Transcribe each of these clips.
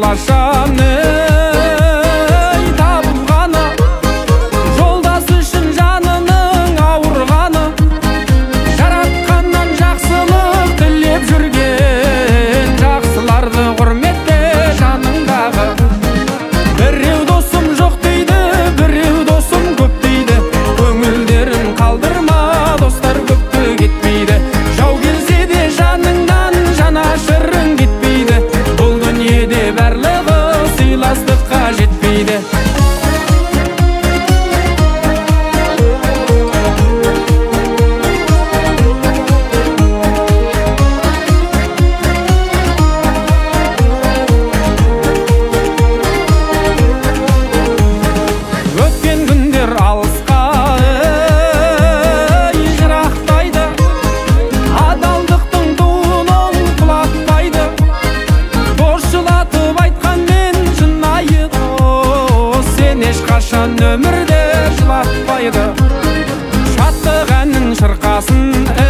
қашан табылғаны, жолдас үшін жанының ауырғаны, жаратқаннан жақсылық тілеп жүрген жақсыларды құрметте жаныңдағы. Біреу досым жоқ дейді, біреу досым көп дейді, көңілдерін қалдырма, достар көпті кетпейді. Жау келсе де жаныңнан жанашырың кетпейді, бұл дүниеде барлығы сыйластыққа жетпейді. Өткен күндер алысқа жырақтайды, адалдықтың туын ол құлатпайды. Дос жылатып айтқанмен шынайы дос сен ешқашан өмірде жылатпайды. Шаттық әнін шырқасын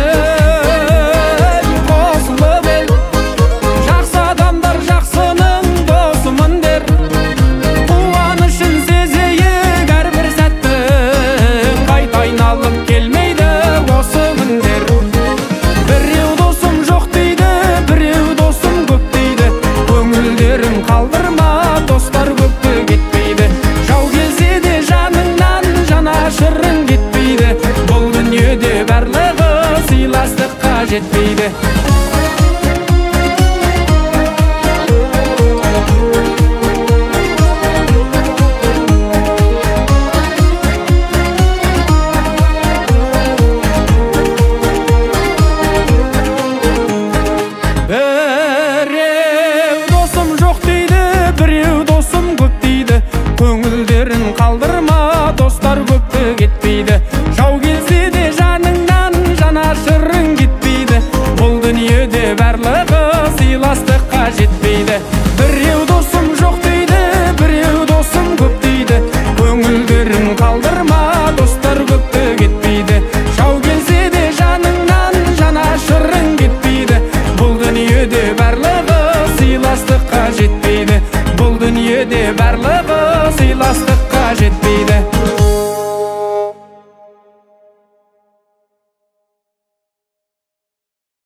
қосылып ел, жақсы адамдар жақсының досымын дер. Қуанышын сезейік әрбір сәттің, қайта айналып келмейді осы күндер. Біреу досым жоқ дейді, біреу досым көп дейді, көңілдерін қалдырма, достар көпті кетпейді. Жау келсе де жаныңнан жанашырың кетпейді, бұл дүниеде барлығы сыйластыққа жетпейді.